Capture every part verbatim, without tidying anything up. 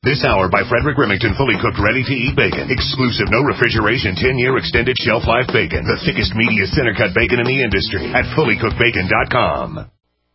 This hour by Frederick Remington, fully cooked, ready-to-eat bacon. Exclusive, no refrigeration, ten-year extended shelf life bacon. The thickest, meatiest, center-cut bacon in the industry at fully cooked bacon dot com.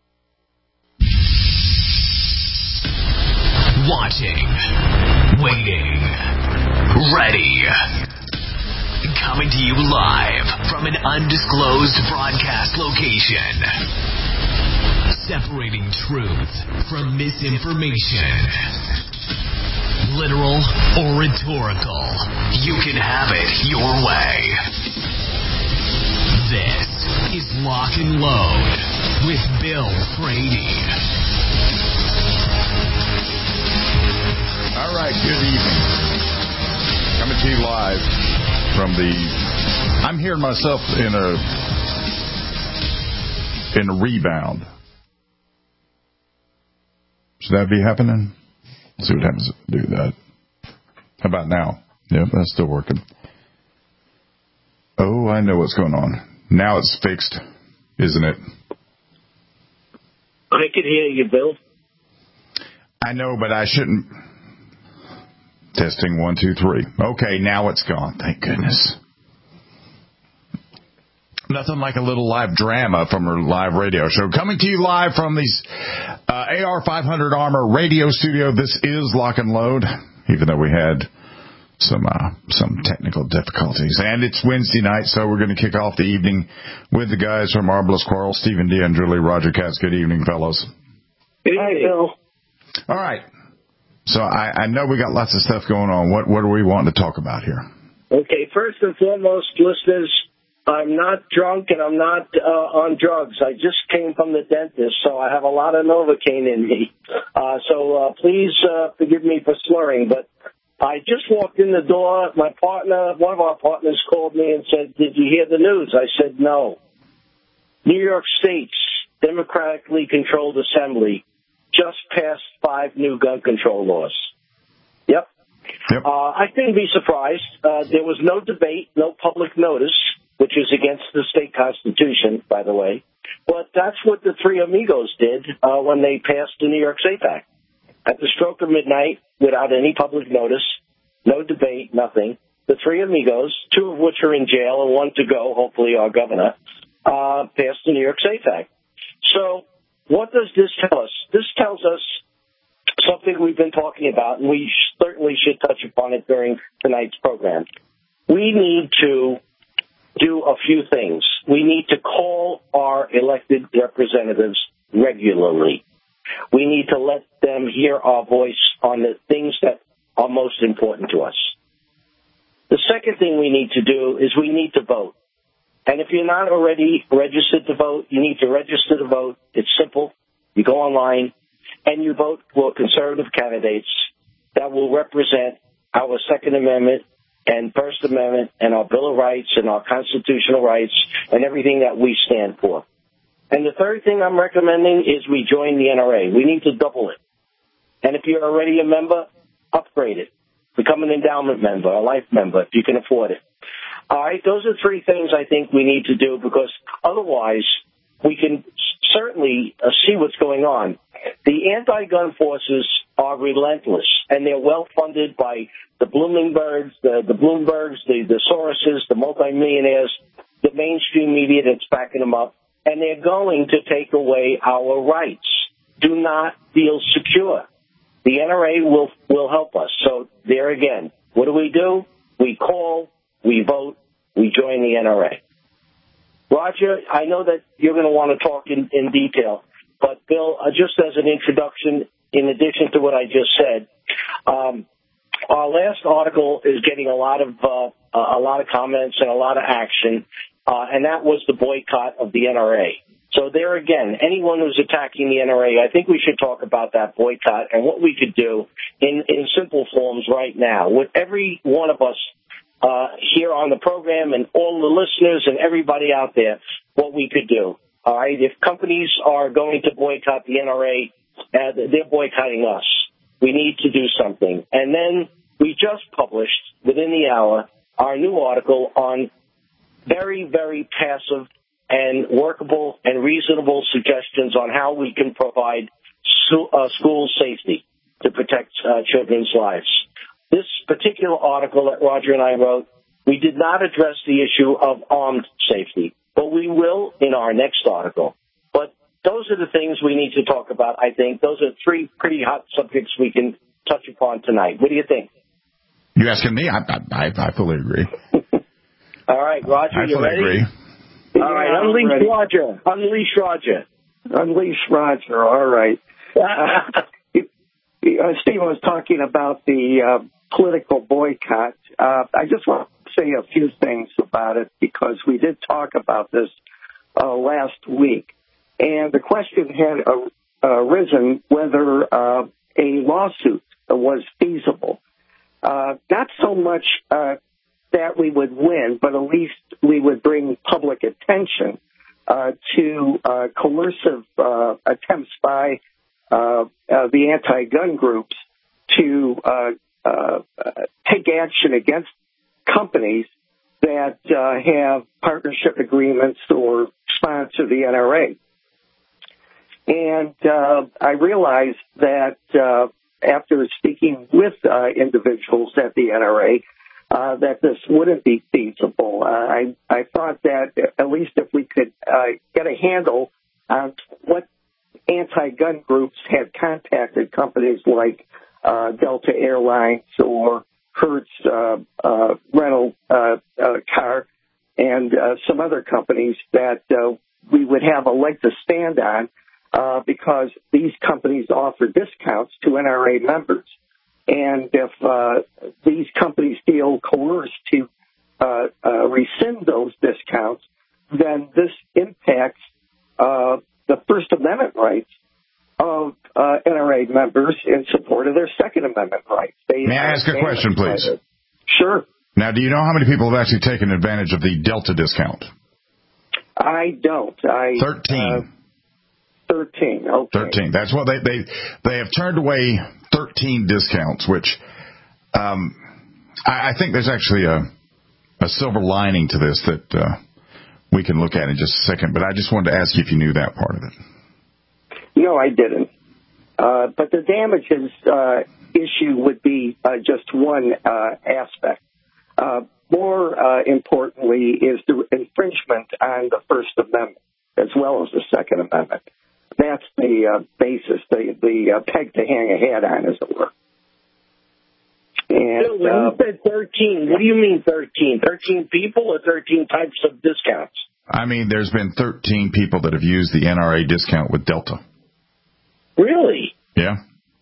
Watching, waiting, ready. Coming to you live from an undisclosed broadcast location. Separating truth from misinformation. Literal or rhetorical. You can have it your way. This is Lock and Load with Bill Frady. All right, good evening. Coming to you live from the... I'm hearing myself in a in a rebound. Should that be happening? Let's see what happens if I do that. How about now? Yep, that's still working. Oh, I know what's going on. Now it's fixed, isn't it? I can hear you, Bill. I know, but I shouldn't... Testing one, two, three. Okay, now it's gone. Thank goodness. Nothing like a little live drama from our live radio show. Coming to you live from these uh, A R five hundred Armor radio studio. This is Lock and Load, even though we had some uh, some technical difficulties. And it's Wednesday night, so we're going to kick off the evening with the guys from Marvelous Quarrel, Stephen D. and Julie Roger Katz. Good evening, fellows. Good evening, Bill. All right. So I, I know we got lots of stuff going on. What what are we wanting to talk about here? Okay, first and foremost, listeners, I'm not drunk and I'm not uh, on drugs. I just came from the dentist, so I have a lot of Novocaine in me. Uh, so uh, please uh, forgive me for slurring. But I just walked in the door. My partner, one of our partners, called me and said, "Did you hear the news?" I said, "No." New York State's democratically controlled assembly just passed five new gun control laws. Yep. yep. Uh, I couldn't be surprised. Uh, there was no debate, no public notice, which is against the state constitution, by the way. But that's what the three amigos did uh, when they passed the New York Safe Act. At the stroke of midnight, without any public notice, no debate, nothing, the three amigos, two of which are in jail and one to go, hopefully our governor, uh, passed the New York Safe Act. So what does this tell us? This tells us something we've been talking about, and we certainly should touch upon it during tonight's program. We need to do a few things. We need to call our elected representatives regularly. We need to let them hear our voice on the things that are most important to us. The second thing we need to do is we need to vote. And if you're not already registered to vote, you need to register to vote. It's simple. You go online and you vote for conservative candidates that will represent our Second Amendment and First Amendment and our Bill of Rights and our constitutional rights and everything that we stand for. And the third thing I'm recommending is we join the N R A. We need to double it. And if you're already a member, upgrade it. Become an endowment member, a life member, if you can afford it. All right, those are three things I think we need to do, because otherwise we can certainly uh, see what's going on. The anti-gun forces are relentless, and they're well-funded by the Bloombergs, the, the Bloombergs, the, the Soroses, the multimillionaires, the mainstream media that's backing them up, and they're going to take away our rights. Do not feel secure. The N R A will will help us. So there again, what do we do? We call, we vote, we join the N R A. Roger, I know that you're going to want to talk in, in detail, but Bill, uh, just as an introduction, in addition to what I just said, um, our last article is getting a lot of uh, a lot of comments and a lot of action, uh, and that was the boycott of the N R A. So there again, anyone who's attacking the N R A, I think we should talk about that boycott and what we could do in, in simple forms right now. With every one of us uh, here on the program and all the listeners and everybody out there, what we could do. All right, if companies are going to boycott the N R A, uh, they're boycotting us. We need to do something. And then we just published, within the hour, our new article on very, very passive and workable and reasonable suggestions on how we can provide uh, school safety. to protect uh, children's lives. This particular article that Roger and I wrote, we did not address the issue of armed safety, but we will in our next article. But those are the things we need to talk about, I think. Those are three pretty hot subjects we can touch upon tonight. What do you think? You asking me? I, I, I fully agree. All right, Roger, I you fully ready? agree. All right, Yeah, unleash ready. Roger. Unleash Roger. Unleash Roger. All right. Uh, Steve was talking about the uh, political boycott. Uh, I just want to say a few things about it because we did talk about this uh, last week. And the question had uh, arisen whether uh, a lawsuit was feasible. Uh, not so much uh, that we would win, but at least we would bring public attention uh, to uh, coercive uh, attempts by uh, uh, the anti-gun groups to uh, uh, take action against companies that uh, have partnership agreements or sponsor the N R A. And uh, I realized that uh, after speaking with uh, individuals at the N R A, uh, that this wouldn't be feasible. Uh, I, I thought that at least if we could uh, get a handle on what anti-gun groups had contacted companies like uh, Delta Airlines or Hertz uh, uh, rental uh, uh, car and uh, some other companies, that uh, we would have a leg to stand on uh, because these companies offer discounts to N R A members. And if uh, these companies feel coerced to uh, uh, rescind those discounts, then this impacts uh, the First Amendment rights of uh, N R A members in support of their Second Amendment rights. They May I ask a question, please? Sure. Now, do you know how many people have actually taken advantage of the Delta discount? I don't. I Thirteen. Uh, Thirteen. Okay. Thirteen. That's what they they they have turned away thirteen discounts, which um, I, I think there's actually a a silver lining to this that uh, we can look at in just a second. But I just wanted to ask you if you knew that part of it. No, I didn't. Uh, but the damages uh, issue would be uh, just one uh, aspect. Uh, more uh, importantly is the infringement on the First Amendment as well as the Second Amendment. That's the uh, basis, the, the uh, peg to hang a hat on, as it were. And, Bill, when uh, you said thirteen, what do you mean thirteen? thirteen people or thirteen types of discounts? I mean, there's been thirteen people that have used the N R A discount with Delta. Really? Yeah.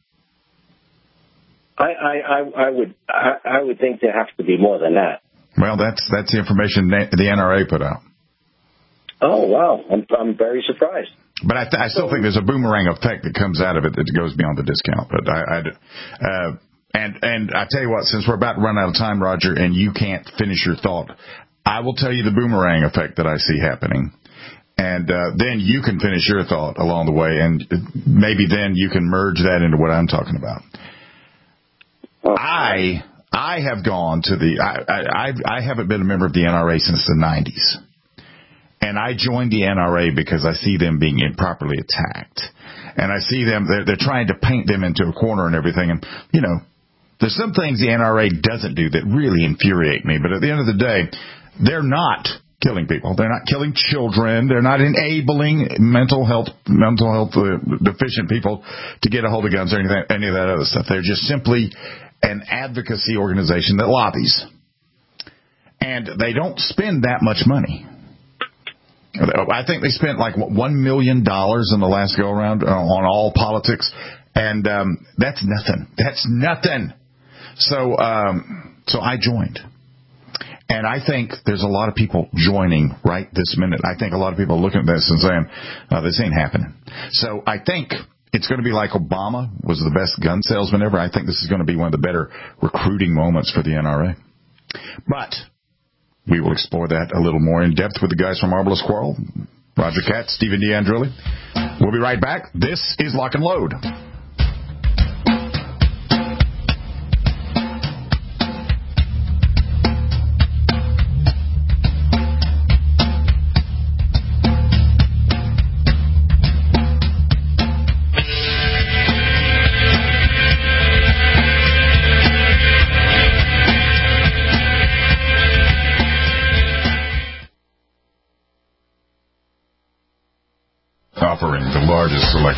I I, I, I would I, I would think there have to be more than that. Well, that's that's the information the N R A put out. Oh wow, I'm I'm very surprised. But I, th- I still think there's a boomerang effect that comes out of it that goes beyond the discount. But I, I uh, and and I tell you what, since we're about to run out of time, Roger, and you can't finish your thought, I will tell you the boomerang effect that I see happening, and uh, then you can finish your thought along the way, and maybe then you can merge that into what I'm talking about. okay. I I have gone to the I I, I haven't been a member of the N R A since the nineties. And I joined the N R A because I see them being improperly attacked. And I see them, they're, they're trying to paint them into a corner and everything. And, you know, there's some things the N R A doesn't do that really infuriate me. But at the end of the day, they're not killing people. They're not killing children. They're not enabling mental health mental health uh, deficient people to get a hold of guns or anything, any of that other stuff. They're just simply an advocacy organization that lobbies. And they don't spend that much money. I think they spent like one million dollars in the last go-around on all politics, and um, that's nothing. That's nothing. So, um, so I joined, and I think there's a lot of people joining right this minute. I think a lot of people are looking at this and saying, oh, "This ain't happening." So I think it's going to be like Obama was the best gun salesman ever. I think this is going to be one of the better recruiting moments for the N R A. But we will explore that a little more in depth with the guys from Marvelous Quarrel, Roger Katz, Stephen D'Andrelli. We'll be right back. This is Lock and Load.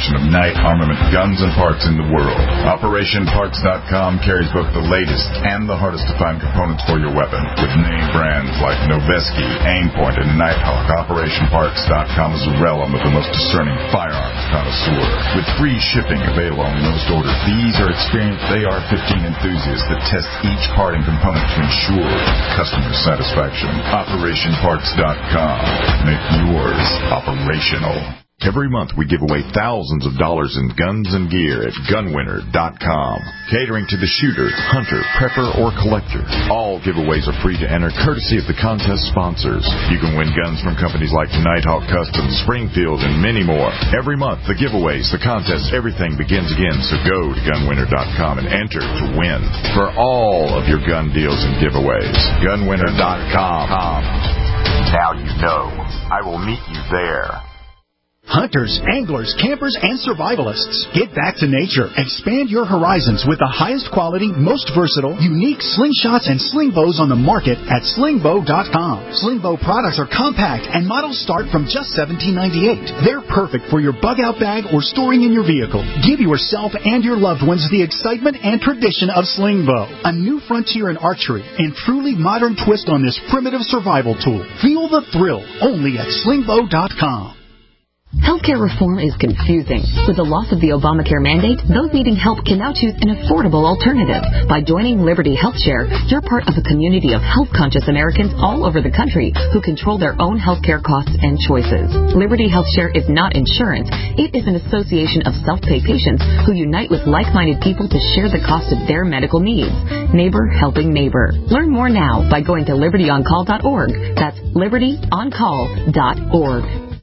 selection of Knight armament guns and parts in the world. Operation Parts dot com carries both the latest and the hardest-to-find components for your weapon. With name brands like Noveske, Aimpoint, and Nighthawk, Operation Parts dot com is a realm of the most discerning firearms connoisseur. With free shipping available on most orders, these are experienced A R fifteen enthusiasts that test each part and component to ensure customer satisfaction. Operation Parts dot com. Make yours operational. Every month we give away thousands of dollars in guns and gear at gun winner dot com. Catering to the shooter, hunter, prepper, or collector. All giveaways are free to enter, courtesy of the contest sponsors. You can win guns from companies like Nighthawk Customs, Springfield, and many more. Every month, the giveaways, the contests, everything begins again. So go to gun winner dot com and enter to win for all of your gun deals and giveaways. gun winner dot com. Now you know. I will meet you there. Hunters, anglers, campers, and survivalists. Get back to nature. Expand your horizons with the highest quality, most versatile, unique slingshots and sling bows on the market at sling bow dot com. Sling bow products are compact and models start from just seventeen ninety-eight. They're perfect for your bug-out bag or storing in your vehicle. Give yourself and your loved ones the excitement and tradition of sling bow. A new frontier in archery and truly modern twist on this primitive survival tool. Feel the thrill only at sling bow dot com. Healthcare reform is confusing. With the loss of the Obamacare mandate, those needing help can now choose an affordable alternative. By joining Liberty HealthShare, you're part of a community of health-conscious Americans all over the country who control their own healthcare costs and choices. Liberty HealthShare is not insurance. It is an association of self-pay patients who unite with like-minded people to share the cost of their medical needs. Neighbor helping neighbor. Learn more now by going to liberty on call dot org. That's liberty on call dot org.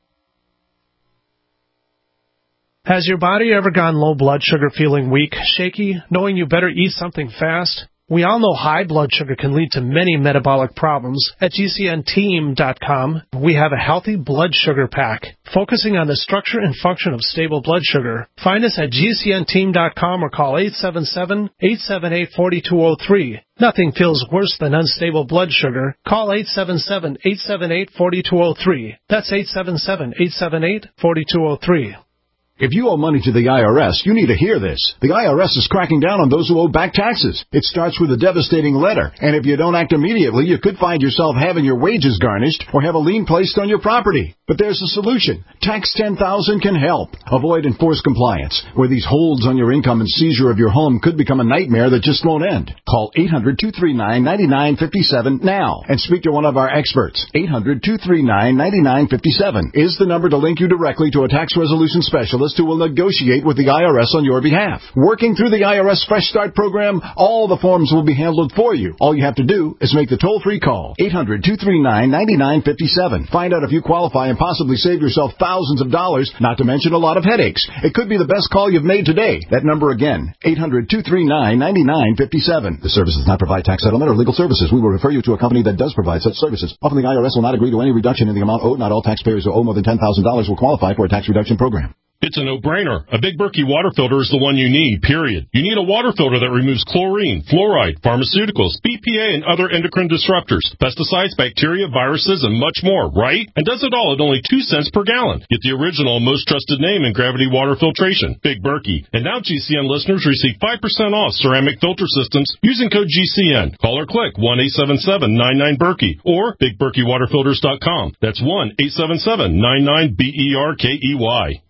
Has your body ever gone low blood sugar, feeling weak, shaky, knowing you better eat something fast? We all know high blood sugar can lead to many metabolic problems. At G C N team dot com, we have a healthy blood sugar pack, focusing on the structure and function of stable blood sugar. Find us at G C N team dot com or call eight seven seven, eight seven eight, four two zero three. Nothing feels worse than unstable blood sugar. Call eight seven seven, eight seven eight, four two zero three. That's eight seven seven, eight seven eight, four two zero three. If you owe money to the I R S, you need to hear this. The I R S is cracking down on those who owe back taxes. It starts with a devastating letter, and if you don't act immediately, you could find yourself having your wages garnished or have a lien placed on your property. But there's a solution. Tax ten thousand can help. Avoid enforced compliance, where these holds on your income and seizure of your home could become a nightmare that just won't end. Call eight hundred, two three nine, nine nine five seven now and speak to one of our experts. eight hundred, two three nine, nine nine five seven is the number to link you directly to a tax resolution specialist who will negotiate with the I R S on your behalf. Working through the I R S Fresh Start program, all the forms will be handled for you. All you have to do is make the toll-free call. eight hundred, two three nine, nine nine five seven. Find out if you qualify and possibly save yourself thousands of dollars, not to mention a lot of headaches. It could be the best call you've made today. That number again, eight hundred, two three nine, nine nine five seven. The service does not provide tax settlement or legal services. We will refer you to a company that does provide such services. Often the I R S will not agree to any reduction in the amount owed. Not all taxpayers who owe more than ten thousand dollars will qualify for a tax reduction program. It's a no-brainer. A Big Berkey water filter is the one you need, period. You need a water filter that removes chlorine, fluoride, pharmaceuticals, B P A, and other endocrine disruptors, pesticides, bacteria, viruses, and much more, right? And does it all at only two cents per gallon. Get the original, most trusted name in gravity water filtration, Big Berkey. And now G C N listeners receive five percent off ceramic filter systems using code G C N. Call or click one eight seven seven, nine nine, Berkey or big berkey water filters dot com. That's one eight seven seven, nine nine, B E R K E Y.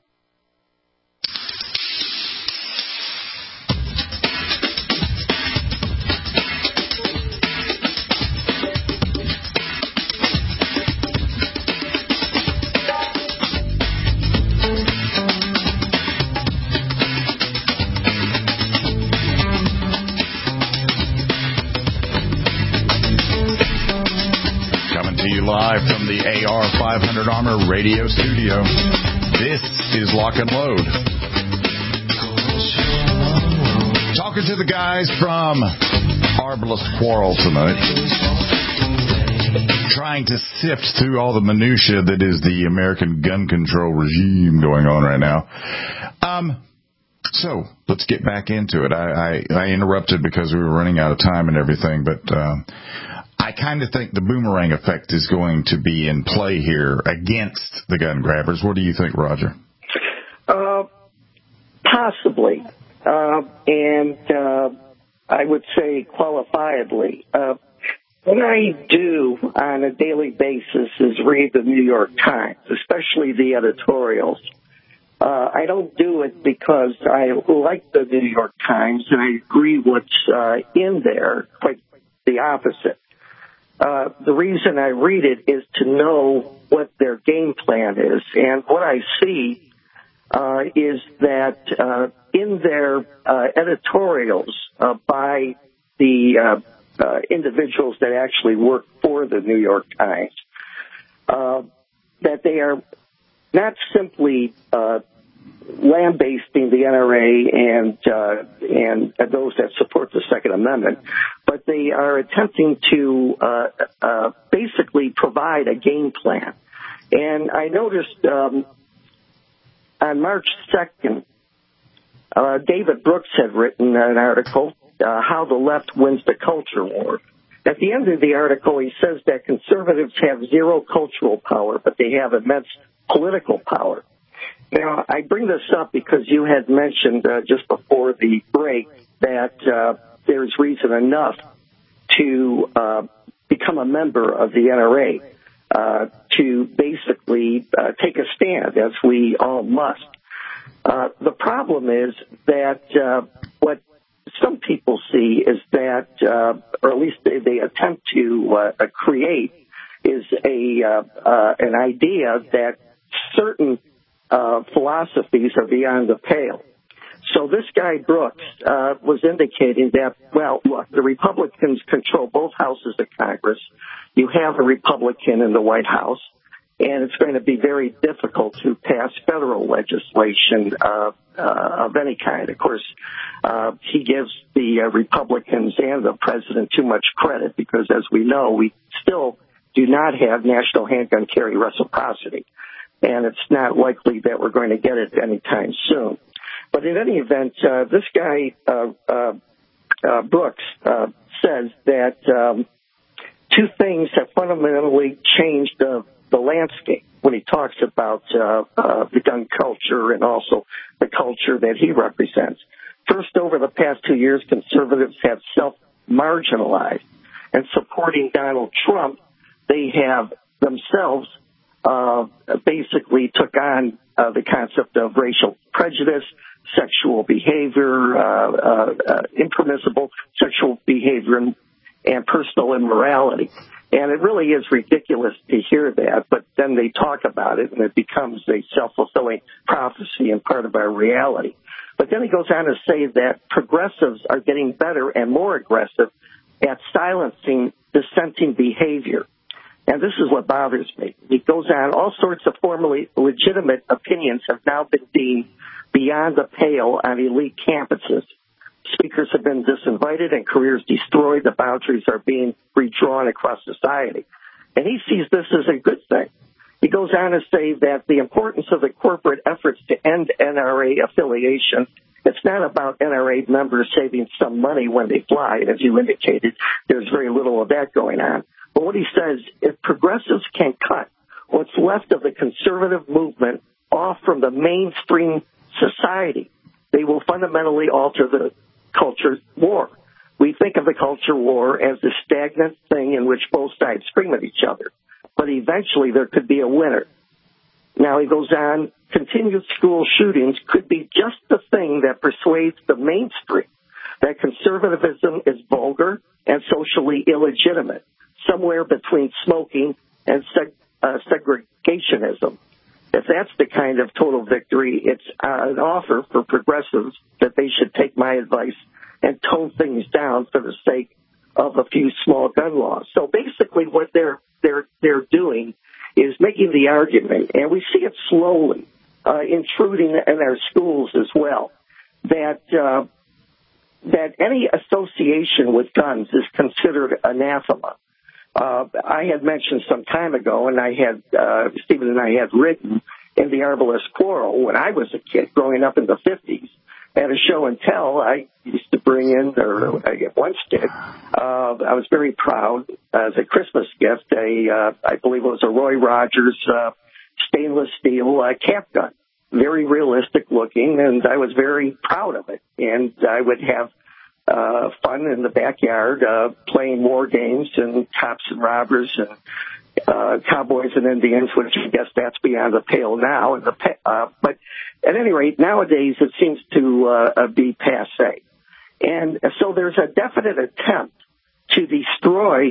Live from the A R five hundred Armor Radio Studio. This is Lock and Load. Talking to the guys from Arbalest Quarrel tonight. Trying to sift through all the minutia that is the American gun control regime going on right now. Um, so, let's get back into it. I, I, I interrupted because we were running out of time and everything, but... Uh, I kind of think the boomerang effect is going to be in play here against the gun grabbers. What do you think, Roger? possibly, uh, and uh, I would say qualifiably. Uh, what I do on a daily basis is read the New York Times, especially the editorials. Uh, I don't do it because I like the New York Times and I agree what's uh, in there, quite the opposite. Uh, the reason I read it is to know what their game plan is. And what I see uh, is that uh, in their uh, editorials uh, by the uh, uh, individuals that actually work for the New York Times, uh, that they are not simply uh, lambasting the N R A and uh, and those that support the Second Amendment, but they are attempting to uh, uh, basically provide a game plan. And I noticed um, on March second, uh, David Brooks had written an article, uh, How the Left Wins the Culture War. At the end of the article, he says that conservatives have zero cultural power, but they have immense political power. Now, I bring this up because you had mentioned uh, just before the break that uh, there's reason enough to uh, become a member of the N R A, uh, to basically uh, take a stand, as we all must. Uh, the problem is that uh, what some people see is that, uh, or at least they, they attempt to uh, create, is a uh, uh, an idea that certain uh, philosophies are beyond the pale. So this guy Brooks uh, was indicating that, well, look, the Republicans control both houses of Congress. You have a Republican in the White House, and it's going to be very difficult to pass federal legislation uh, uh, of any kind. Of course, uh, he gives the uh, Republicans and the president too much credit because, as we know, we still do not have national handgun carry reciprocity, and it's not likely that we're going to get it anytime soon. But in any event, uh, this guy, uh, uh, uh, Brooks, uh, says that um, two things have fundamentally changed the, the landscape when he talks about uh, uh, the gun culture and also the culture that he represents. First, over the past two years, conservatives have self-marginalized. And supporting Donald Trump, they have themselves uh, basically took on uh, the concept of racial prejudice, sexual behavior, uh, uh, uh, impermissible sexual behavior, and, and personal immorality. And it really is ridiculous to hear that, but then they talk about it, and it becomes a self-fulfilling prophecy and part of our reality. But then he goes on to say that progressives are getting better and more aggressive at silencing dissenting behavior. And this is what bothers me. He goes on, all sorts of formerly legitimate opinions have now been deemed beyond the pale on elite campuses. Speakers have been disinvited and careers destroyed. The boundaries are being redrawn across society. And he sees this as a good thing. He goes on to say that the importance of the corporate efforts to end N R A affiliation, it's not about N R A members saving some money when they fly. As you indicated, there's very little of that going on. But what he says, if progressives can cut what's left of the conservative movement off from the mainstream society, they will fundamentally alter the culture war. We think of the culture war as a stagnant thing in which both sides scream at each other. But eventually there could be a winner. Now he goes on, continued school shootings could be just the thing that persuades the mainstream that conservatism is vulgar and socially illegitimate, somewhere between smoking and seg- uh, segregationism. If that's the kind of total victory, it's uh, an offer for progressives that they should take my advice and tone things down for the sake of a few small gun laws. So basically what they're they're they're doing is making the argument, and we see it slowly uh, intruding in our schools as well, that uh, that any association with guns is considered anathema. Uh, I had mentioned some time ago, and I had, uh, Stephen and I had written in the Arbalest Quarrel when I was a kid growing up in the fifties. At a show and tell, I used to bring in, or I once did, uh, I was very proud as a Christmas gift, a, uh, I believe it was a Roy Rogers uh, stainless steel uh, cap gun. very realistic looking, and I was very proud of it. And I would have uh, fun in the backyard uh, playing war games and cops and robbers and uh, cowboys and Indians, which I guess that's beyond the pale now. And the uh, but at any rate, nowadays it seems to uh, be passé. And so there's a definite attempt to destroy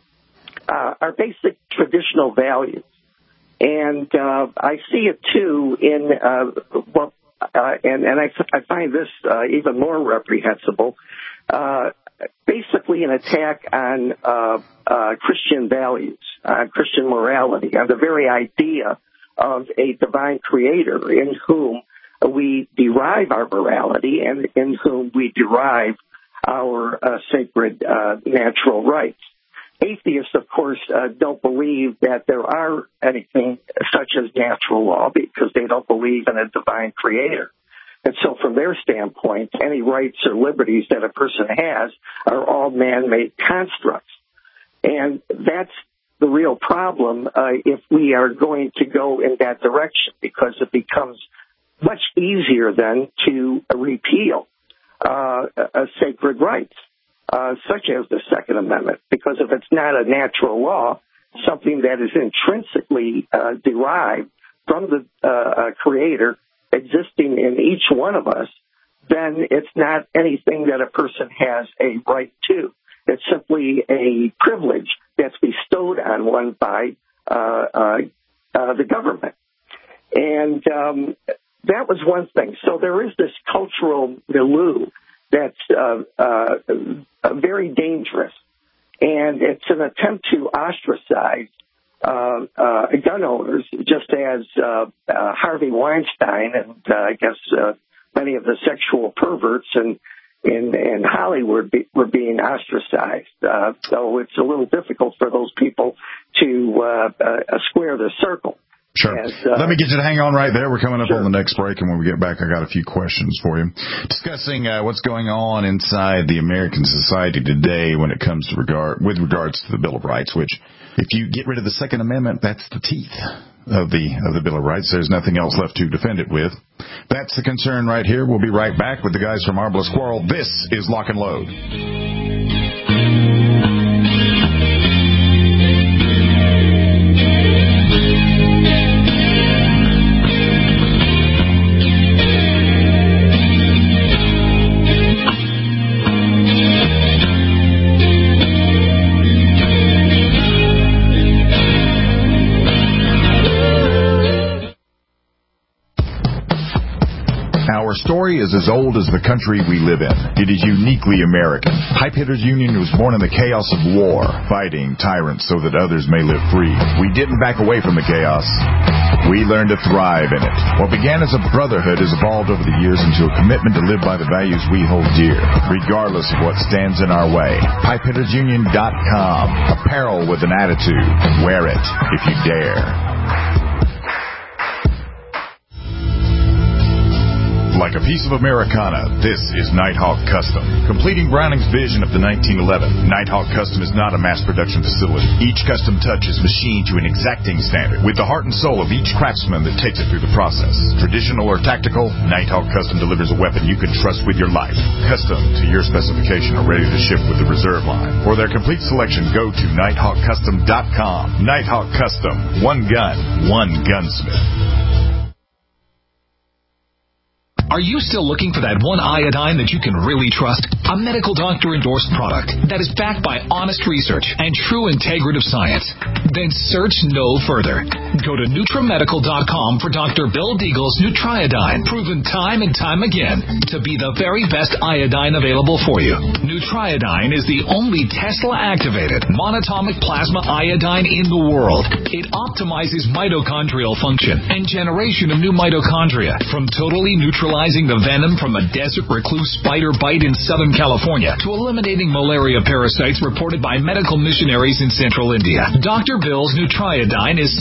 uh, our basic traditional values. And uh, I see it, too, in, uh, well, uh, and, and I, I find this uh, even more reprehensible, uh, basically an attack on uh, uh, Christian values, uh, Christian morality, on the very idea of a divine creator in whom we derive our morality and in whom we derive our uh, sacred uh, natural rights. Atheists, of course, uh, don't believe that there are anything such as natural law because they don't believe in a divine creator. And so from their standpoint, any rights or liberties that a person has are all man-made constructs. And that's the real problem uh, if we are going to go in that direction, because it becomes much easier then to repeal uh, uh, sacred rights, uh, such as the Second Amendment, because if it's not a natural law, something that is intrinsically uh, derived from the uh, uh, Creator existing in each one of us, then it's not anything that a person has a right to. It's simply a privilege that's bestowed on one by uh, uh, uh, the government. And um, that was one thing. So there is this cultural milieu that's uh, uh, very dangerous. And it's an attempt to ostracize uh, uh, gun owners, just as uh, uh, Harvey Weinstein and uh, I guess uh, many of the sexual perverts and in, in Hollywood be, were being ostracized. Uh, so it's a little difficult for those people to uh, uh, square the circle. Sure. As, uh, Let me get you to hang on right there. We're coming up sure. on the next break, and when we get back, I got a few questions for you. Discussing uh, what's going on inside the American society today when it comes to regard with regards to the Bill of Rights, which, if you get rid of the Second Amendment, that's the teeth of the of the Bill of Rights. There's nothing else left to defend it with. That's the concern right here. We'll be right back with the guys from Marvelous Squirrel. This is Lock and Load. Our story is as old as the country we live in. It is uniquely American. Pipe Hitters Union was born in the chaos of war, fighting tyrants so that others may live free. We didn't back away from the chaos. We learned to thrive in it. What began as a brotherhood has evolved over the years into a commitment to live by the values we hold dear, regardless of what stands in our way. Pipe Hitters Union dot com. Apparel with an attitude. Wear it if you dare. Like a piece of Americana, this is Nighthawk Custom. Completing Browning's vision of the nineteen eleven, Nighthawk Custom is not a mass production facility. Each custom touch is machined to an exacting standard, with the heart and soul of each craftsman that takes it through the process. Traditional or tactical, Nighthawk Custom delivers a weapon you can trust with your life. Custom to your specification are ready to ship with the reserve line. For their complete selection, go to Nighthawk Custom dot com. Nighthawk Custom. One gun, one gunsmith. Are you still looking for that one iodine that you can really trust? A medical doctor-endorsed product that is backed by honest research and true integrative science? Then search no further. Go to NutriMedical dot com for Doctor Bill Deagle's Nutriodine, proven time and time again to be the very best iodine available for you. Nutriodine is the only Tesla-activated monatomic plasma iodine in the world. It optimizes mitochondrial function and generation of new mitochondria from totally neutralizing the venom from a desert recluse spider bite in Southern California to eliminating malaria parasites reported by medical missionaries in central India. Doctor Bill's Nutriodine is simply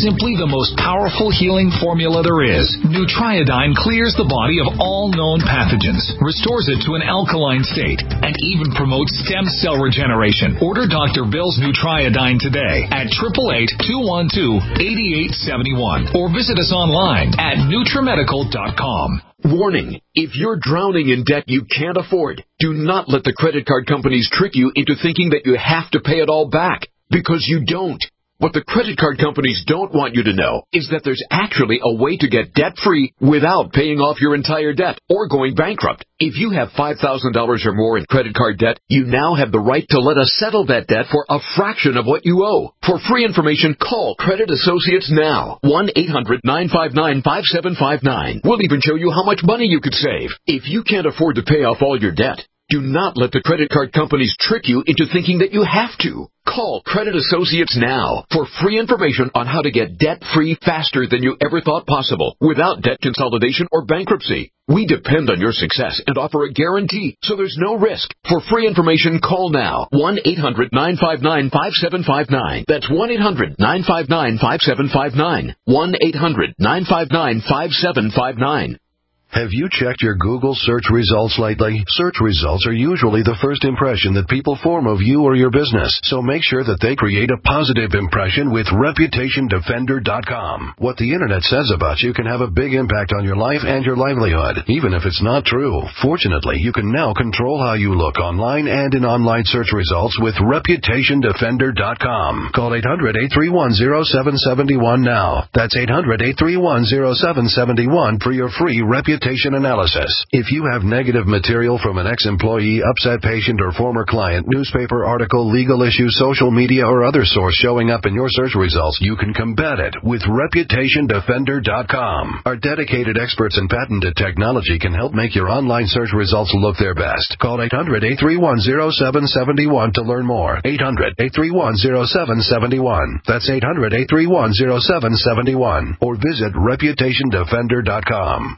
the most powerful healing formula there is. Nutriodine clears the body of all known pathogens, restores it to an alkaline state, and even promotes stem cell regeneration. Order Doctor Bill's Nutriodine today at eight eight eight, two one two, eight eight seven one or visit us online at Nutrimedical dot com. Warning, if you're drowning in debt you can't afford, do not let the credit card companies trick you into thinking that you have to pay it all back, because you don't. What the credit card companies don't want you to know is that there's actually a way to get debt-free without paying off your entire debt or going bankrupt. If you have five thousand dollars or more in credit card debt, you now have the right to let us settle that debt for a fraction of what you owe. For free information, call Credit Associates now. one eight hundred nine five nine five seven five nine. We'll even show you how much money you could save. If you can't afford to pay off all your debt, do not let the credit card companies trick you into thinking that you have to. Call Credit Associates now for free information on how to get debt-free faster than you ever thought possible without debt consolidation or bankruptcy. We depend on your success and offer a guarantee, so there's no risk. For free information, call now. one eight hundred nine five nine five seven five nine. That's one eight hundred nine five nine five seven five nine. one eight hundred nine five nine five seven five nine. Have you checked your Google search results lately? Search results are usually the first impression that people form of you or your business, so make sure that they create a positive impression with Reputation Defender dot com. What the Internet says about you can have a big impact on your life and your livelihood, even if it's not true. Fortunately, you can now control how you look online and in online search results with Reputation Defender dot com. Call eight hundred eight three one zero seven seven one now. That's eight hundred eight three one zero seven seven one for your free Reputation analysis. If you have negative material from an ex-employee, upset patient, or former client, newspaper article, legal issue, social media, or other source showing up in your search results, you can combat it with Reputation Defender dot com. Our dedicated experts in patented technology can help make your online search results look their best. Call eight hundred eight three one zero seven seven one to learn more. eight hundred eight three one zero seven seven one. That's eight hundred eight three one zero seven seven one. Or visit Reputation Defender dot com.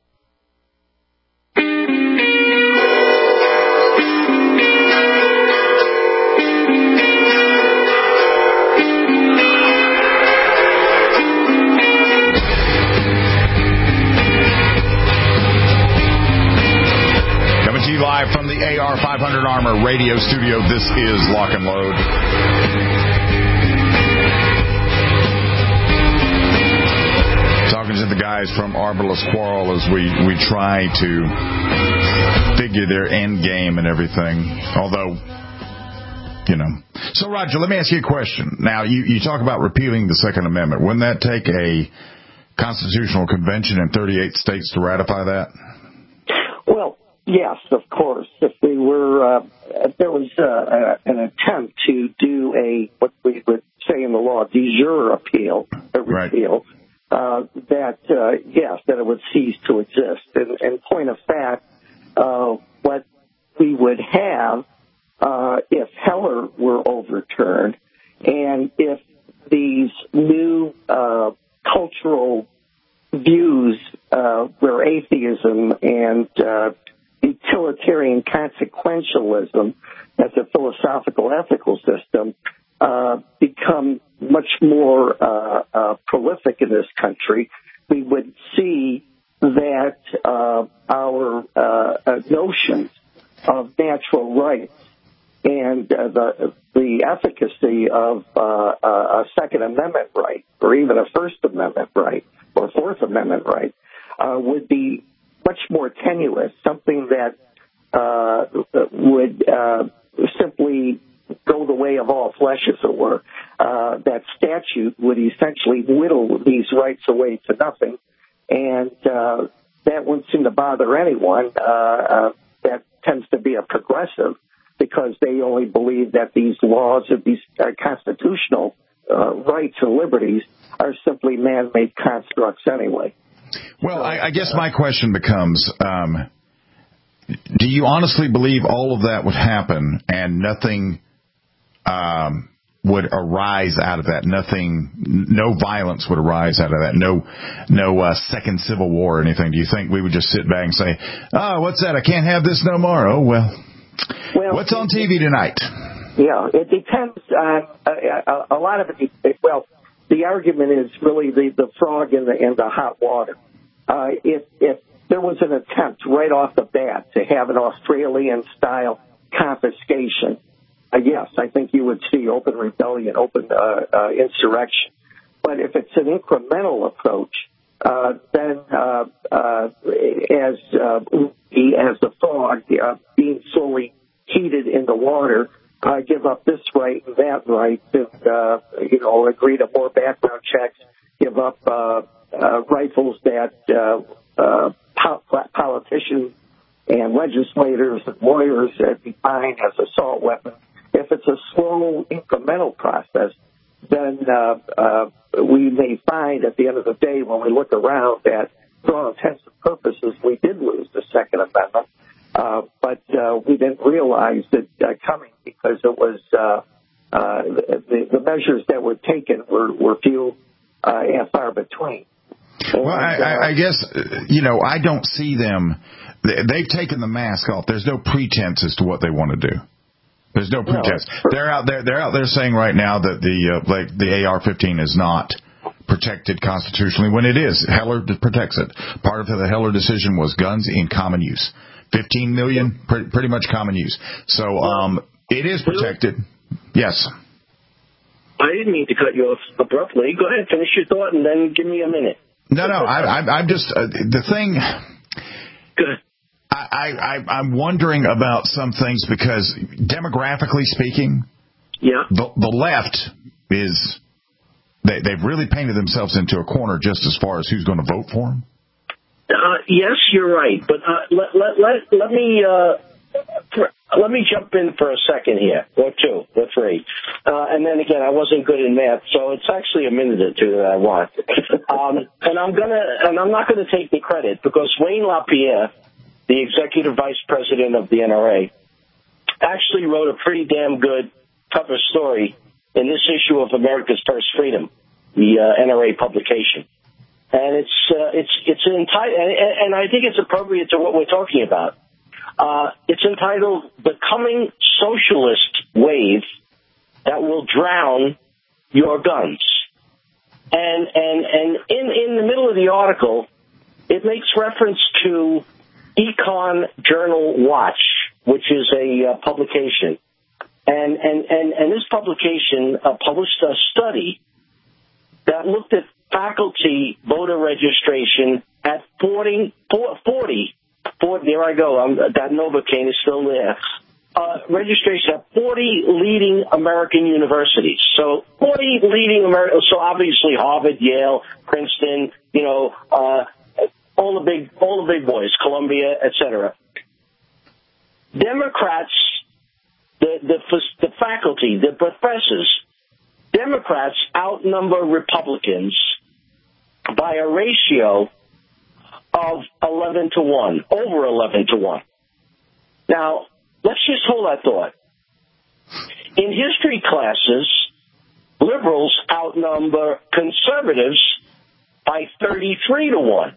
Live from the A R five hundred Armor Radio Studio, this is Lock and Load. Talking to the guys from Arbalest Quarrel as we, we try to figure their end game and everything. Although, you know. So, Roger, let me ask you a question. Now, you, you talk about repealing the Second Amendment. Wouldn't that take a constitutional convention in thirty-eight states to ratify that? Well, yes, of course. If we were, uh, if there was uh, an attempt to do a what we would say in the law de jure appeal, a repeal, right. uh, that uh, yes, that it would cease to exist. And, and point of fact, uh, what we would have uh, if Heller were overturned, and if these new uh, cultural views uh, where atheism and uh, utilitarian consequentialism as a philosophical ethical system uh, become much more uh, uh, prolific in this country, we would see that uh, our uh, uh, notions of natural rights and uh, the the efficacy of uh, a Second Amendment right, or even a First Amendment right, or Fourth Amendment right, uh, would be much more tenuous, something that uh, would uh, simply go the way of all flesh, as it were. Uh, that statute would essentially whittle these rights away to nothing, and uh, that wouldn't seem to bother anyone. Uh, uh, that tends to be a progressive, because they only believe that these laws, of these uh, constitutional uh, rights and liberties, are simply man-made constructs anyway. Well, so, I, I guess uh, my question becomes, um, do you honestly believe all of that would happen and nothing um, would arise out of that? Nothing, no violence would arise out of that? No, no uh, second civil war or anything? Do you think we would just sit back and say, oh, what's that? I can't have this no more. Oh, well. Well, what's on T V tonight? Yeah, it depends on uh, a, a lot of it. Well, the argument is really the, the frog in the, in the hot water. Uh, if, if there was an attempt right off the bat to have an Australian-style confiscation, uh, yes, I think you would see open rebellion, open uh, uh, insurrection. But if it's an incremental approach, uh, then uh, uh, as uh, as the frog uh, being slowly heated in the water, uh, give up this right and that right, and uh, you know, agree to more background checks, give up uh, uh, rifles that uh, uh, po- politicians and legislators and lawyers uh, define as assault weapons. If it's a slow, incremental process, then uh, uh, we may find at the end of the day, when we look around, that for all intents and purposes, we did lose the Second Amendment, uh, but uh, we didn't realize it uh, coming because it was uh, uh, the, the measures that were taken were, were few uh, and far between. Well, I, I, I guess, you know, I don't see them. They've taken the mask off. There's no pretense as to what they want to do. There's no pretense. No. They're out there. They're out there saying right now that the uh, like the A R fifteen is not protected constitutionally when it is. Heller protects it. Part of the Heller decision was guns in common use. Fifteen million, pre- pretty much common use. So um, it is protected. Yes. I didn't mean to cut you off abruptly. Go ahead, finish your thought, and then give me a minute. No, no. I, I, I'm just uh, the thing. Good. I, I, I'm wondering about some things because demographically speaking, yeah, the, the left is they, they've really painted themselves into a corner just as far as who's going to vote for them. Uh, yes, you're right, but uh, let, let let let me uh, for, let me jump in for a second here, or two, or three, uh, and then again, I wasn't good in math, so it's actually a minute or two that I want, um, and I'm gonna and I'm not gonna take the credit because Wayne LaPierre, the executive vice president of the N R A, actually wrote a pretty damn good cover story in this issue of America's First Freedom, the uh, N R A publication. And it's uh, it's it's entitled, and, and I think it's appropriate to what we're talking about. Uh, it's entitled "The Coming Socialist Wave That Will Drown Your Guns," and and and in in the middle of the article, it makes reference to Econ Journal Watch, which is a uh, publication, and and and and this publication uh, published a study that looked at faculty voter registration at forty, forty, forty there I go, I'm, that Novocaine is still there, uh, registration at forty leading American universities. So forty leading American, so obviously Harvard, Yale, Princeton, you know, uh, all the big, all the big boys, Columbia, et cetera. Democrats, the, the, the faculty, the professors, Democrats outnumber Republicans by a ratio of eleven to one, over eleven to one. Now, let's just hold that thought. In history classes, liberals outnumber conservatives by thirty-three to one.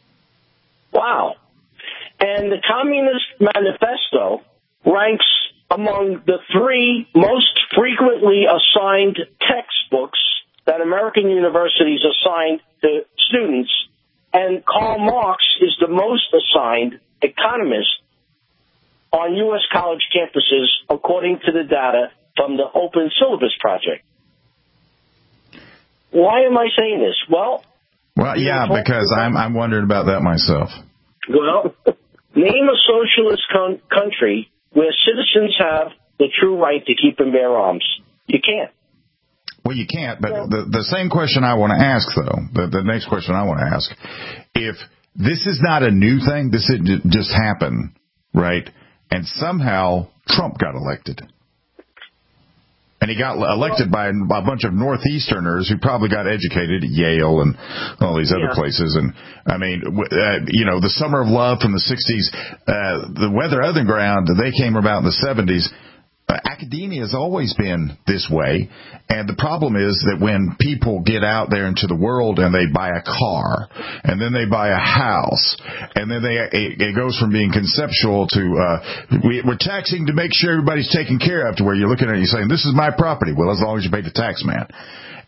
Wow. And the Communist Manifesto ranks among the three most frequently assigned textbooks that American universities assign to students, and Karl Marx is the most assigned economist on U S college campuses, according to the data from the Open Syllabus Project. Why am I saying this? Well, well, yeah, because I'm I'm wondering about that myself. Well, name a socialist con- country where citizens have the true right to keep and bear arms. You can't. Well, you can't, but the, the same question I want to ask, though, the, the next question I want to ask, if this is not a new thing, this didn't just happen, right, and somehow Trump got elected. And he got elected by a bunch of Northeasterners who probably got educated at Yale and all these other yeah. places. And, I mean, uh, you know, the Summer of Love from the sixties, uh, the Weather Underground, they came about in the seventies. Uh, academia has always been this way, and the problem is that when people get out there into the world and they buy a car, and then they buy a house, and then they it, it goes from being conceptual to uh, we, we're taxing to make sure everybody's taken care of, to where you're looking at it and you're saying, this is my property. Well, as long as you pay the tax man.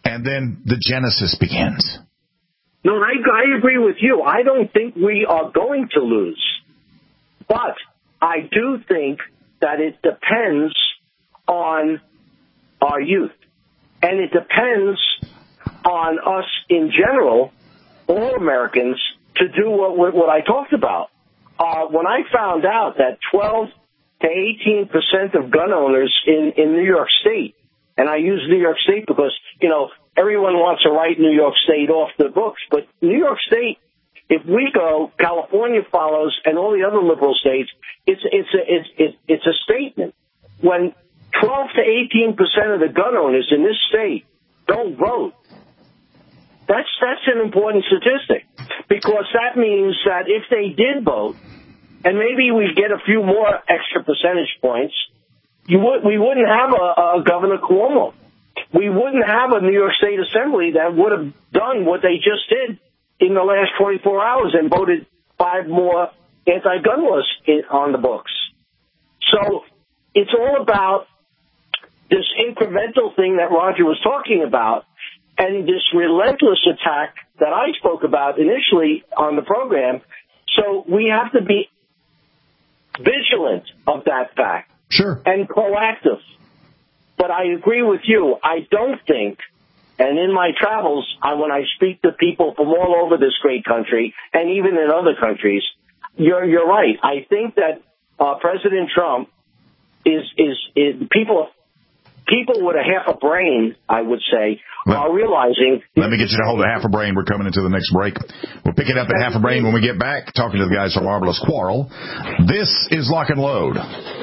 and then the genesis begins. No, I, I agree with you. I don't think we are going to lose. But I do think that it depends on our youth. And it depends on us in general, all Americans, to do what, what I talked about. Uh, when I found out that twelve to eighteen percent of gun owners in, in New York State, and I use New York State because, you know, everyone wants to write New York State off the books, but New York State, if we go, California follows, and all the other liberal states, it's it's a, it's, it's, it's a statement. When twelve to eighteen percent of the gun owners in this state don't vote, that's that's an important statistic, because that means that if they did vote, and maybe we get a few more extra percentage points, you would we wouldn't have a, a Governor Cuomo. We wouldn't have a New York State Assembly that would have done what they just did in the last twenty-four hours and voted five more anti-gun laws in, on the books. So it's all about this incremental thing that Roger was talking about, and this relentless attack that I spoke about initially on the program. So we have to be vigilant of that fact. Sure. And proactive. But I agree with you. I don't think, and in my travels, I, when I speak to people from all over this great country, and even in other countries, you're you're right. I think that uh, President Trump is, is is people people with a half a brain, I would say, well, are realizing. Let me get you to hold a half a brain. We're coming into the next break. We'll pick it up at half a brain when we get back, talking to the guys from Marvelous Quarrel. This is Lock and Load.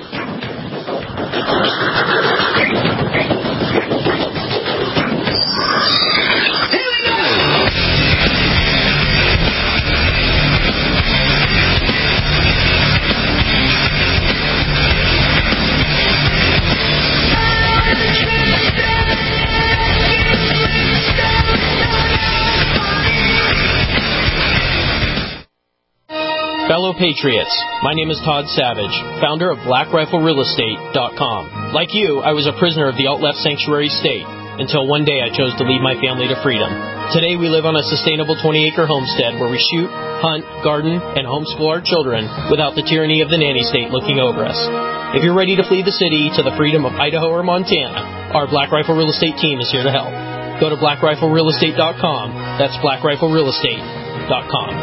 Fellow Patriots, my name is Todd Savage, founder of Black Rifle Real Estate dot com. Like you, I was a prisoner of the alt-left sanctuary state until one day I chose to lead my family to freedom. Today we live on a sustainable twenty-acre homestead where we shoot, hunt, garden, and homeschool our children without the tyranny of the nanny state looking over us. If you're ready to flee the city to the freedom of Idaho or Montana, our Black Rifle Real Estate team is here to help. Go to Black Rifle Real Estate dot com. That's Black Rifle Real Estate dot com.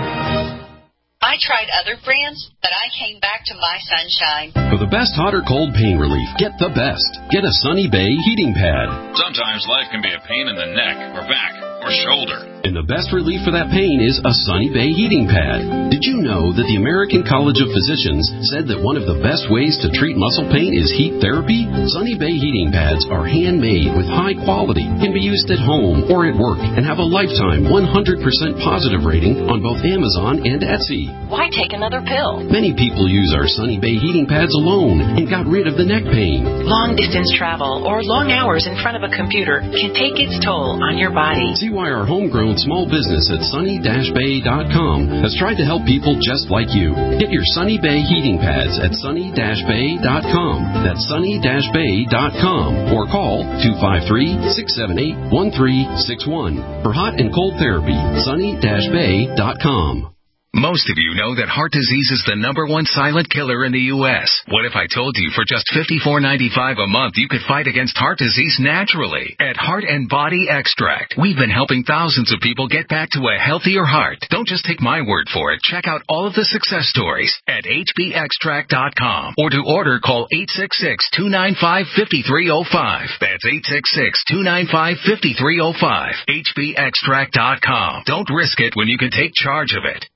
I tried other brands, but I came back to My Sunshine. For the best hot or cold pain relief, get the best. Get a Sunny Bay heating pad. Sometimes life can be a pain in the neck or back or shoulder. And the best relief for that pain is a Sunny Bay heating pad. Did you know that the American College of Physicians said that one of the best ways to treat muscle pain is heat therapy? Sunny Bay heating pads are handmade with high quality, can be used at home or at work, and have a lifetime one hundred percent positive rating on both Amazon and Etsy. Why take another pill? Many people use our Sunny Bay heating pads alone and got rid of the neck pain. Long distance travel or long hours in front of a computer can take its toll on your body. See why our homegrown small business at Sunny Bay dot com has tried to help people just like you. Get your Sunny Bay heating pads at Sunny Bay dot com. That's Sunny Bay dot com. Or call two five three, six seven eight, one three six one. For hot and cold therapy, Sunny Bay dot com. Most of you know that heart disease is the number one silent killer in the U S What if I told you for just fifty-four ninety-five a month you could fight against heart disease naturally? At Heart and Body Extract, we've been helping thousands of people get back to a healthier heart. Don't just take my word for it. Check out all of the success stories at H B extract dot com. Or to order, call eight six six, two nine five, five three zero five. That's eight six six, two nine five, five three zero five. H B extract dot com. Don't risk it when you can take charge of it.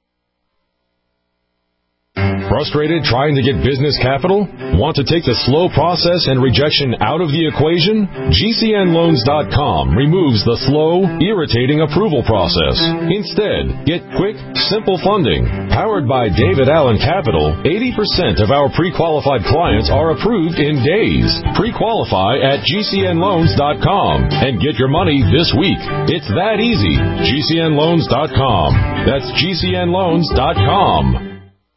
Frustrated trying to get business capital? Want to take the slow process and rejection out of the equation? G C N loans dot com removes the slow, irritating approval process. Instead, get quick, simple funding. Powered by David Allen Capital, eighty percent of our pre-qualified clients are approved in days. Pre-qualify at G C N loans dot com and get your money this week. It's that easy. G C N loans dot com. That's G C N loans dot com.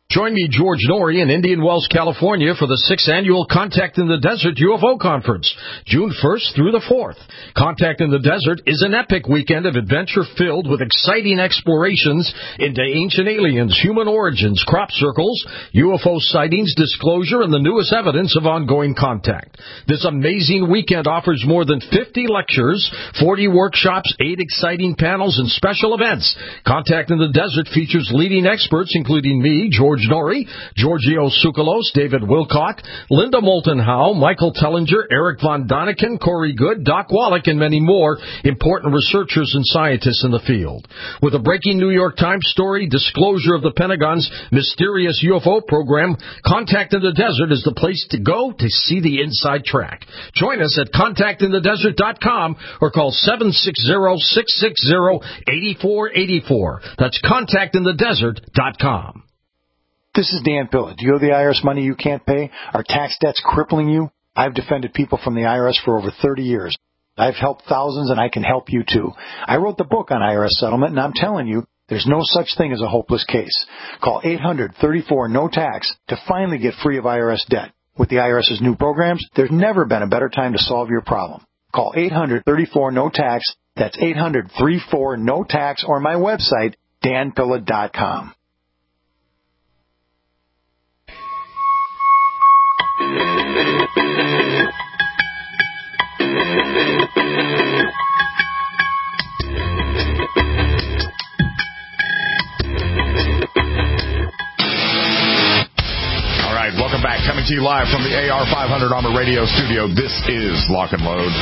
Join me, George Norrie, in Indian Wells, California for the sixth Annual Contact in the Desert U F O Conference, June first through the fourth. Contact in the Desert is an epic weekend of adventure filled with exciting explorations into ancient aliens, human origins, crop circles, U F O sightings, disclosure, and the newest evidence of ongoing contact. This amazing weekend offers more than fifty lectures, forty workshops, eight exciting panels, and special events. Contact in the Desert features leading experts, including me, George Norrie, Giorgio Tsoukalos, David Wilcock, Linda Moulton Howe, Michael Tellinger, Eric Von Daniken, Corey Good, Doc Wallach, and many more important researchers and scientists in the field. With a breaking New York Times story, disclosure of the Pentagon's mysterious U F O program, Contact in the Desert is the place to go to see the inside track. Join us at contact in the desert dot com or call seven six zero, six six zero, eight four eight four. That's contact in the desert dot com. This is Dan Pilla. Do you owe the I R S money you can't pay? Are tax debts crippling you? I've defended people from the I R S for over thirty years. I've helped thousands, and I can help you, too. I wrote the book on I R S settlement, and I'm telling you, there's no such thing as a hopeless case. Call eight hundred, thirty-four, no tax to finally get free of I R S debt. With the IRS's new programs, there's never been a better time to solve your problem. Call eight hundred, thirty-four, no tax. That's eight hundred, thirty-four, no tax, or my website, dan pilla dot com. All right, welcome back. Coming to you live from the A R five hundred Armor Radio Studio. This is Lock and Load.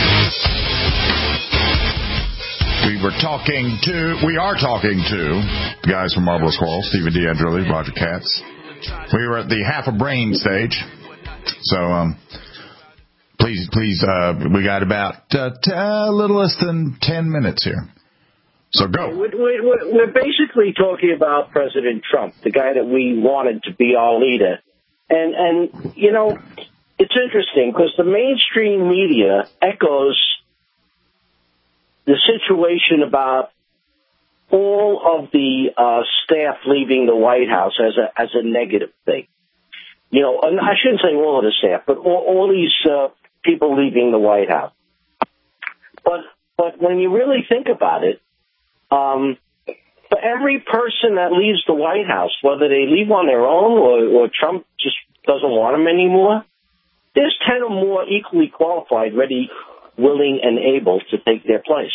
We were talking to, we are talking to the guys from Marvelous Quarrel, Stephen D'Angeli, Roger Katz. We were at the half a brain stage. So, um, please, please, uh, we got about uh, t- a little less than ten minutes here. So go. We're, we're, we're basically talking about President Trump, the guy that we wanted to be our leader. And, and you know, it's interesting because the mainstream media echoes the situation about all of the uh, staff leaving the White House as a as a negative thing. You know, and I shouldn't say all of the staff, but all, all these uh, people leaving the White House. But but when you really think about it, um, for every person that leaves the White House, whether they leave on their own or, or Trump just doesn't want them anymore, there's ten or more equally qualified, ready, willing, and able to take their place.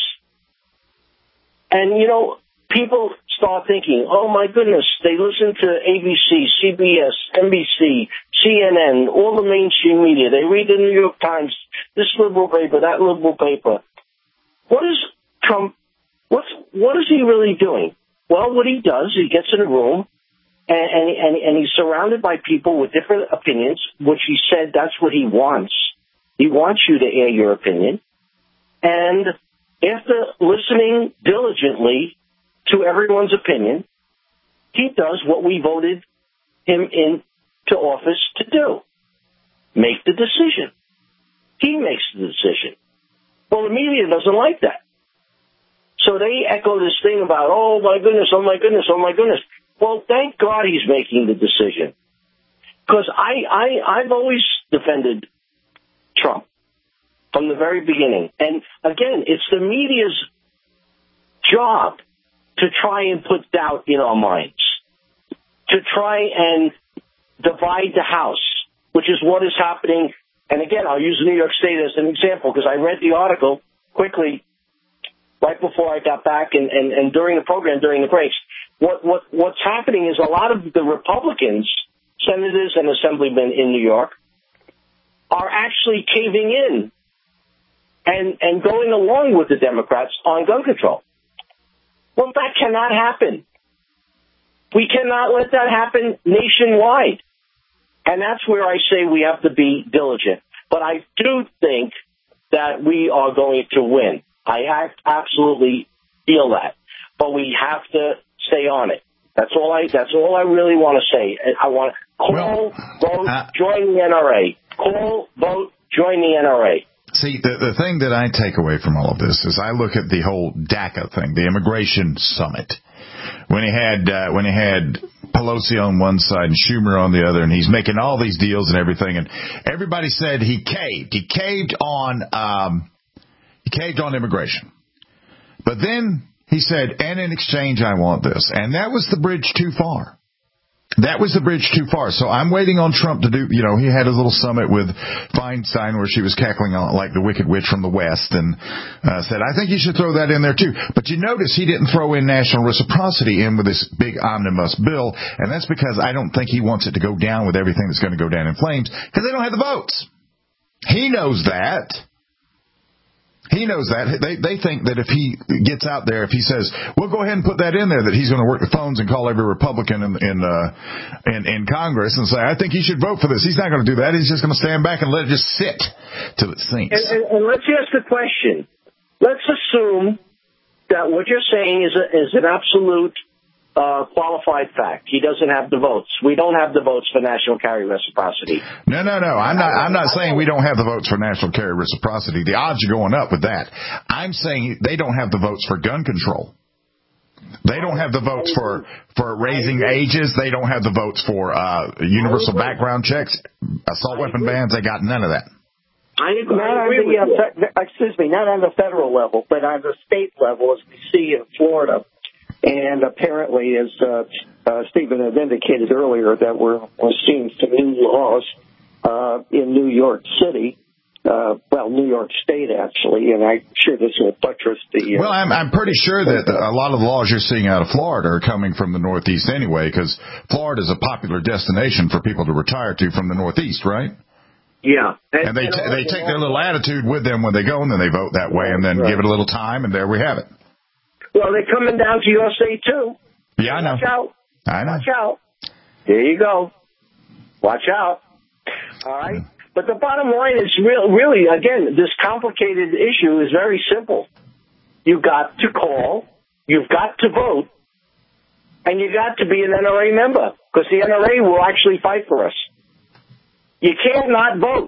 And, you know, people start thinking, oh, my goodness, they listen to A B C, C B S, N B C, C N N, all the mainstream media. They read the New York Times, this liberal paper, that liberal paper. What is Trump, what's, what is he really doing? Well, what he does, he gets in a room, and, and, and, and he's surrounded by people with different opinions, which he said that's what he wants. He wants you to air your opinion. And after listening diligently to everyone's opinion, he does what we voted him into office to do. Make the decision. He makes the decision. Well, the media doesn't like that. So they echo this thing about, oh, my goodness, oh, my goodness, oh, my goodness. Well, thank God he's making the decision. Because I, I, I've always defended Trump from the very beginning. And, again, it's the media's job to try and put doubt in our minds, to try and divide the House, which is what is happening. And, again, I'll use New York State as an example because I read the article quickly right before I got back and, and, and during the program, during the breaks. What, what What's happening is a lot of the Republicans, senators and assemblymen in New York, are actually caving in and, and going along with the Democrats on gun control. Well, that cannot happen. We cannot let that happen nationwide. And that's where I say we have to be diligent. But I do think that we are going to win. I absolutely feel that. But we have to stay on it. That's all I That's all I really want to say. I want to call, well, vote, uh, join the N R A. Call, vote, join the N R A. See, the, the thing that I take away from all of this is I look at the whole DACA thing, the Immigration Summit. When he had uh, when he had Pelosi on one side and Schumer on the other, and he's making all these deals and everything. And everybody said he caved. He caved on um, he caved on immigration. But then he said, and in exchange, I want this. And that was the bridge too far. That was the bridge too far. So I'm waiting on Trump to do, you know, he had his little summit with Feinstein where she was cackling on like the Wicked Witch from the West and uh, said, I think you should throw that in there too. But you notice he didn't throw in national reciprocity in with this big omnibus bill. And that's because I don't think he wants it to go down with everything that's going to go down in flames because they don't have the votes. He knows that. He knows that. They they think that if he gets out there, if he says, "We'll go ahead and put that in there," that he's going to work the phones and call every Republican in in, uh, in in Congress and say, "I think you should vote for this." He's not going to do that. He's just going to stand back and let it just sit till it sinks. And, and, and let's ask the question. Let's assume that what you're saying is a, is an absolute uh, qualified fact. He doesn't have the votes. We don't have the votes for national carry reciprocity. No, no, no. I'm not. I'm not saying we don't have the votes for national carry reciprocity. The odds are going up with that. I'm saying they don't have the votes for gun control. They don't have the votes for for raising ages. They don't have the votes for uh, universal background checks, assault weapon bans. They got none of that. I agree. Not on the, uh, fe- excuse me, not on the federal level, but on the state level, as we see in Florida. And apparently, as uh, uh, Stephen had indicated earlier, that we're, we're seeing some new laws uh, in New York City, uh, well, New York State, actually, and I'm sure this will buttress the... Uh, well, I'm, I'm pretty sure that a lot of the laws you're seeing out of Florida are coming from the Northeast anyway, because Florida is a popular destination for people to retire to from the Northeast, right? Yeah. And, and they t- they take their little attitude with them when they go, and then they vote that way, and then right. give it a little time, and there we have it. Well, they're coming down to your state, too. Yeah, I know. Watch out. I know. Watch out. There you go. Watch out. All right? Mm. But the bottom line is real, really, again, this complicated issue is very simple. You've got to call, you've got to vote, and you got to be an N R A member, because the N R A will actually fight for us. You can't not vote.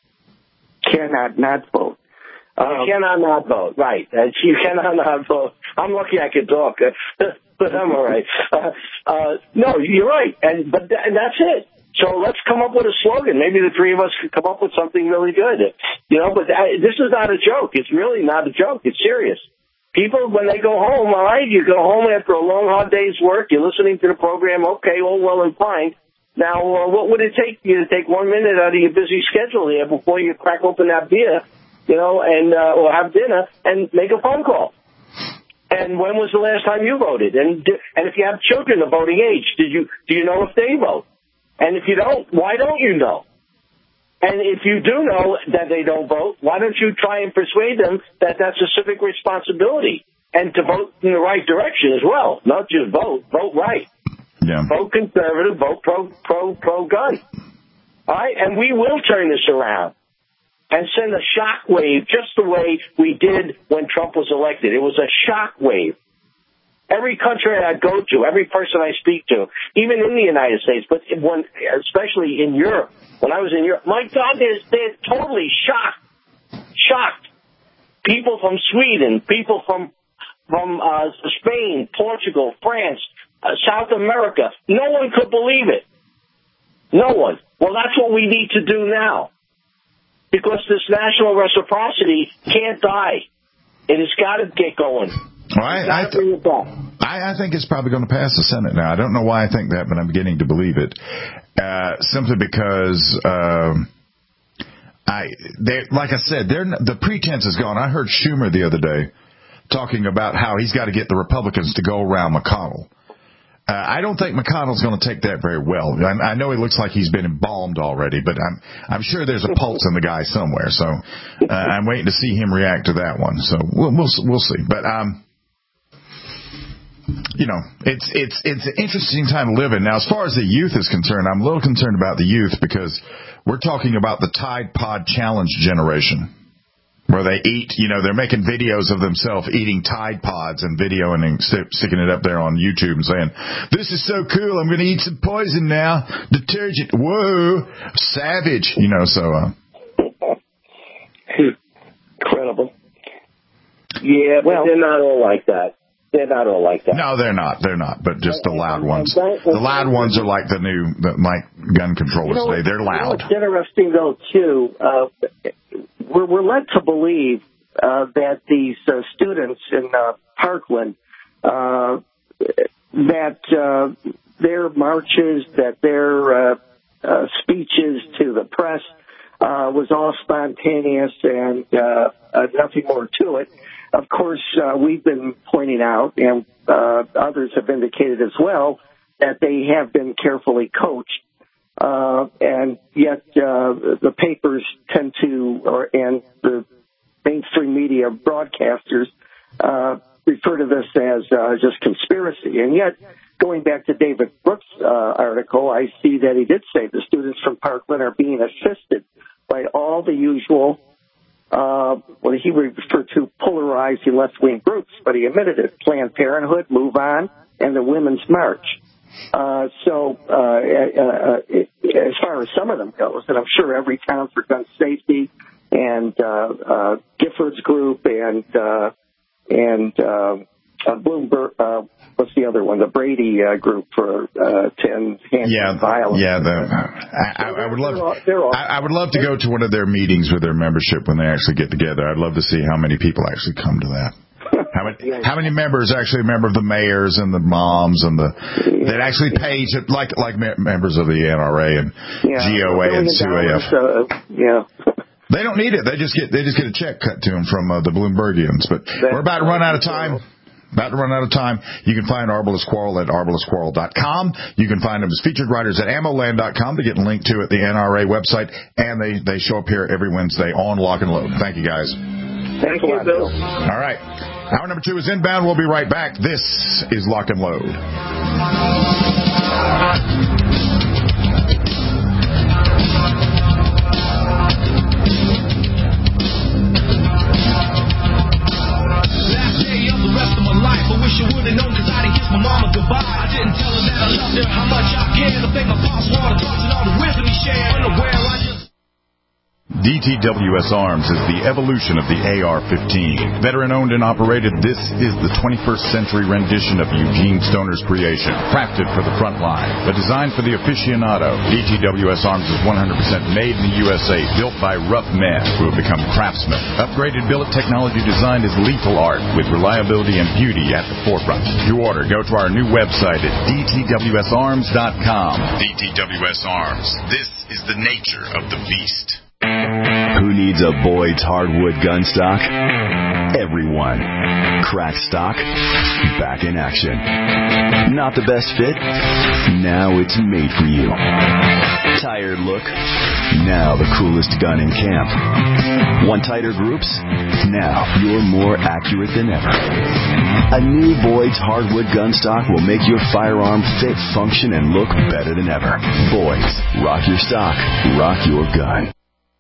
Cannot not vote. Um, you cannot not vote, right. You cannot not vote. I'm lucky I can talk, but I'm all right. Uh, uh, no, you're right, and but th- and that's it. So let's come up with a slogan. Maybe the three of us could come up with something really good. You know, but that, this is not a joke. It's really not a joke. It's serious. People, when they go home, all right, you go home after a long, hard day's work, you're listening to the program, okay, all well and fine. Now, uh, what would it take you to take one minute out of your busy schedule here before you crack open that beer, you know, and uh, or have dinner and make a phone call? And when was the last time you voted? And and if you have children of voting age, did you do you know if they vote? And if you don't, why don't you know? And if you do know that they don't vote, why don't you try and persuade them that that's a civic responsibility and to vote in the right direction as well, not just vote, vote right. Yeah. Vote conservative, vote pro pro pro gun. All right, and we will turn this around and send a shock wave just the way we did when Trump was elected. It was a shock wave. Every country I go to, every person I speak to, even in the United States, but when, especially in Europe, when I was in Europe, my God, they're, they're totally shocked. Shocked. People from Sweden, people from from uh, Spain, Portugal, France, uh, South America, no one could believe it. No one. Well, that's what we need to do now. Because this national reciprocity can't die. It has got to get going. Well, I, I, th- I, I think it's probably going to pass the Senate now. I don't know why I think that, but I'm beginning to believe it. Uh, simply because, um, I, they, like I said, they're, the pretense is gone. I heard Schumer the other day talking about how he's got to get the Republicans to go around McConnell. Uh, I don't think McConnell's going to take that very well. I, I know he looks like he's been embalmed already, but I'm I'm sure there's a pulse in the guy somewhere. So uh, I'm waiting to see him react to that one. So we'll we'll, we'll see. But um. You know, it's it's it's an interesting time to live in. Now, as far as the youth is concerned, I'm a little concerned about the youth because we're talking about the Tide Pod Challenge generation, where they eat, you know, they're making videos of themselves eating Tide Pods and videoing and st- sticking it up there on YouTube and saying, this is so cool, I'm going to eat some poison now, detergent, whoa, savage, you know, so. Uh, Incredible. Yeah, well, they're not all like that. They're not all like that. No, they're not. They're not. But just the loud ones. The loud ones are like the new, the, like gun controllers you know, today. They're loud. You know, it's interesting, though, too. Uh, we're, we're led to believe uh, that these uh, students in uh, Parkland, uh, that uh, their marches, that their uh, uh, speeches to the press uh, was all spontaneous and uh, uh, nothing more to it. Of course, uh, we've been pointing out, and uh, others have indicated as well, that they have been carefully coached. Uh, and yet uh, the papers tend to, or and the mainstream media broadcasters uh, refer to this as uh, just conspiracy. And yet, going back to David Brooks' uh, article, I see that he did say the students from Parkland are being assisted by all the usual Uh, what he referred to polarizing left-wing groups, but he admitted it, Planned Parenthood, Move On, and the Women's March. Uh, so uh, uh, as far as some of them goes, and I'm sure every town for gun safety and uh, uh, Giffords Group and uh, and uh, uh, Bloomberg, uh, what's the other one? The Brady uh, Group for uh, to end yeah, violence. Yeah, the, I, I, I would love. They're all, they're all, I, I would love to go to one of their meetings with their membership when they actually get together. I'd love to see how many people actually come to that. How many, how many members actually a member of the mayors and the moms and the that actually pay to, like like members of the N R A and yeah, G O A and S U A F. Uh, yeah. They don't need it. They just get they just get a check cut to them from uh, the Bloombergians. But That's we're about to run out of time. About to run out of time. You can find Arbalest Quarrel at arbalest quarrel dot com. You can find them as featured writers at ammo land dot com to get a link to at the N R A website. And they, they show up here every Wednesday on Lock and Load. Thank you, guys. Thank you, Bill. All right. Hour number two is inbound. We'll be right back. This is Lock and Load. Wish I would've known cause I didn't kiss my mama goodbye. I didn't tell her that I loved her, how much I cared. I think my pops wanted to talk and all the wisdom he shared. Unaware, I just... D T W S Arms is the evolution of the A R fifteen. Veteran-owned and operated, this is the twenty-first century rendition of Eugene Stoner's creation. Crafted for the front line, but designed for the aficionado. D T W S Arms is one hundred percent made in the U S A, built by rough men who have become craftsmen. Upgraded billet technology designed as lethal art, with reliability and beauty at the forefront. To order, go to our new website at D T W S arms dot com. D T W S Arms. This is the nature of the beast. Who needs a Boyd's hardwood gun stock? Everyone. Crack stock, back in action. Not the best fit? Now it's made for you. Tired look? Now the coolest gun in camp. Want tighter groups? Now you're more accurate than ever. A new Boyd's hardwood gun stock will make your firearm fit, function, and look better than ever. Boyd's. Rock your stock. Rock your gun.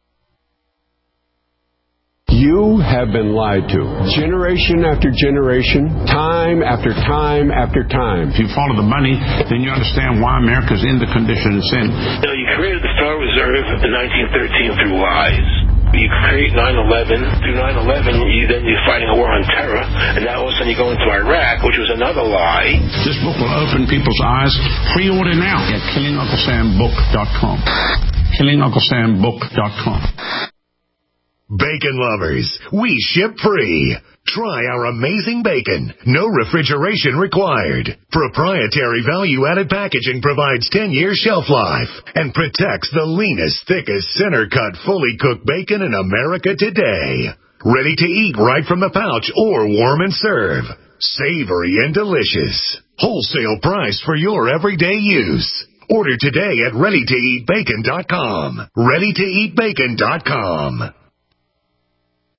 You have been lied to. Generation after generation, time after time after time. If you follow the money, then you understand why America's in the condition it's in. You know, you created the Federal Reserve in nineteen thirteen through lies. You create nine eleven. Through nine eleven, you, then you're fighting a war on terror. And now all of a sudden you go into Iraq, which was another lie. This book will open people's eyes. Pre-order now at killing uncle sam book dot com. killing uncle sam book dot com. Bacon lovers, we ship free. Try our amazing bacon. No refrigeration required. Proprietary value-added packaging provides ten-year shelf life and protects the leanest, thickest, center-cut, fully cooked bacon in America today. Ready to eat right from the pouch or warm and serve. Savory and delicious. Wholesale price for your everyday use. Order today at ready to eat bacon dot com. ready to eat bacon dot com.